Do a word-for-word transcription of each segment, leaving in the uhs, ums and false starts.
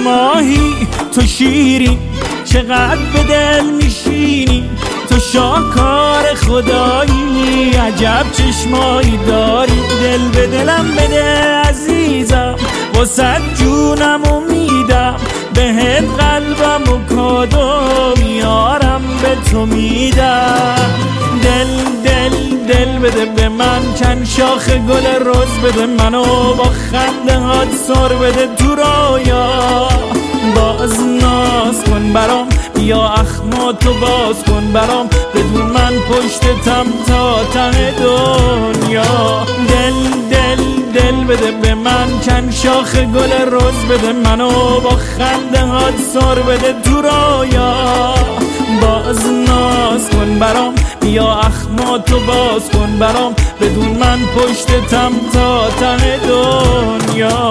ماهی تو شیری، چقدر به دل میشینی، تو شاهکار خدایی، عجب چشمایی داری. دل به دلم بده عزیزم، واسه جونمو میدم، بهت قلبم و کادو میارم به تو میدم. دل دل دل بده به من، چند شاخ گل رز بده منو، با خنده هات سر بده تو رویا. باز ناز کن برام، بیا اخماتو باز کن برام، بدون من پشتتم تا ته دنیا. دل دل دل بده به من، چند شاخ گل رز بده منو، با خنده هات سر بده تو رویا. باز ناز کن برام، بیا اخماتو باز کن برام، بدون من پشتتم تا ته دنیا.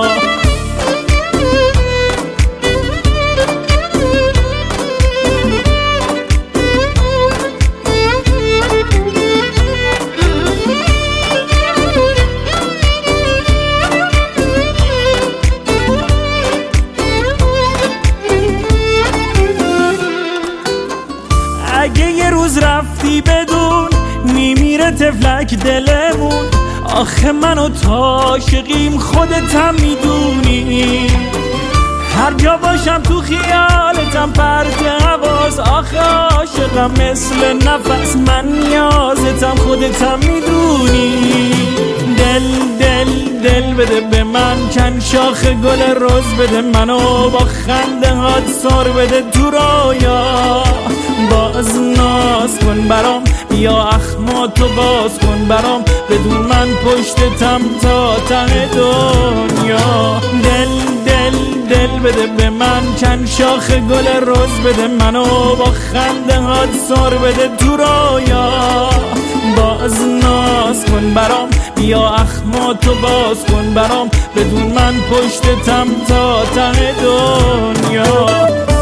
اگه یه روز رفتی بدون، میمیره تفلک دلمون. آخه من و تو عاشقیم، خودتم میدونی. هر جا باشم تو خیالتم، پرت حواس. آخه عاشقم مثل نفس، من نیازتم، خودتم میدونی. دل دل دل بده به من، چند شاخ گل رز بده منو، با خنده هات سر بده تو رویا. باز ناز کن برام، بیا اخماتو باز کن برام، بدون من پشتتم تا ته دنیا. دل دل دل بده به من، چند شاخ گل رز بده منو، با خنده هات سر بده تو رویا. باز ناز کن برام، بیا اخماتو باز کن برام، بدون من پشتتم تا ته دنیا.